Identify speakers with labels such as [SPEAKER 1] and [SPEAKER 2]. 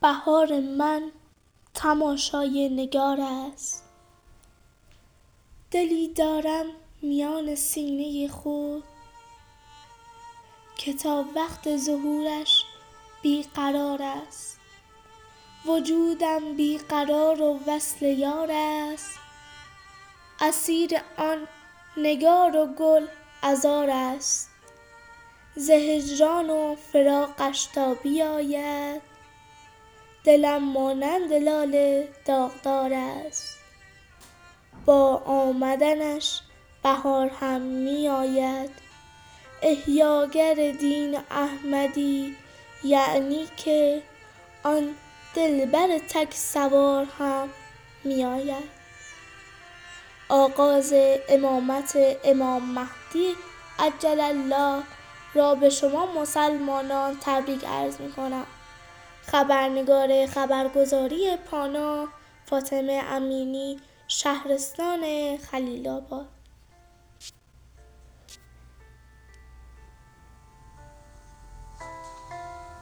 [SPEAKER 1] بهار من تماشای نگار است. دلی دارم میان سینه خود که تا وقت ظهورش بیقرار است. وجودم بیقرار و وصل یار است، اسیر آن نگار و گل عذار است. ز هجران و فراقش تا بیاید، دلم مانند لاله داغدار است. با آمدنش بهار هم می آید، احیاگر دین احمدی، یعنی که آن دلبر تک سوار هم می آید. آغاز امامت امام مهدی عجل الله را به شما مسلمانان تبریک عرض می کنم. خبرنگار خبرگزاری پانا، فاطمه امینی، شهرستان خلیل آباد.